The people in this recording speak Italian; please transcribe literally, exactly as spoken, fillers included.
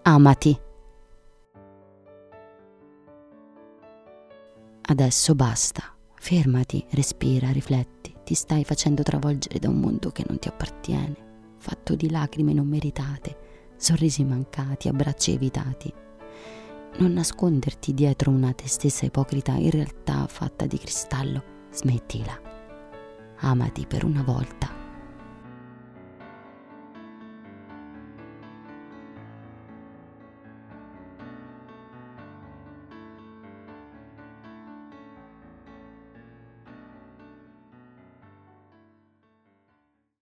Amati. Adesso basta. Fermati, respira, rifletti. Ti stai facendo travolgere da un mondo che non ti appartiene, fatto di lacrime non meritate, sorrisi mancati, abbracci evitati. Non nasconderti dietro una te stessa ipocrita, in realtà fatta di cristallo. Smettila. Amati per una volta.